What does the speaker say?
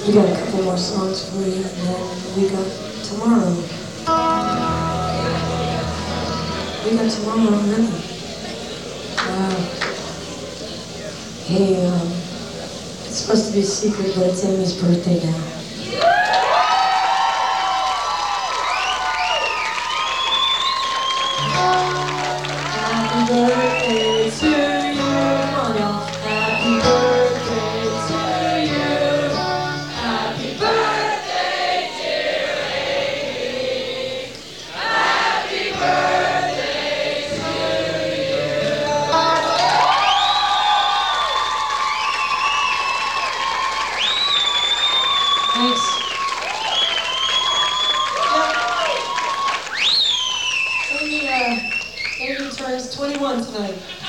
We got a couple more songs for you, and then we got tomorrow. We got tomorrow already. Wow. Hey, it's supposed to be a secret, but it's Amy's birthday now. Happy birthday to you, Maya. Happy birthday to you. Happy birthday, dear Amy. Happy birthday to you. Thanks. Amy turns 21 tonight.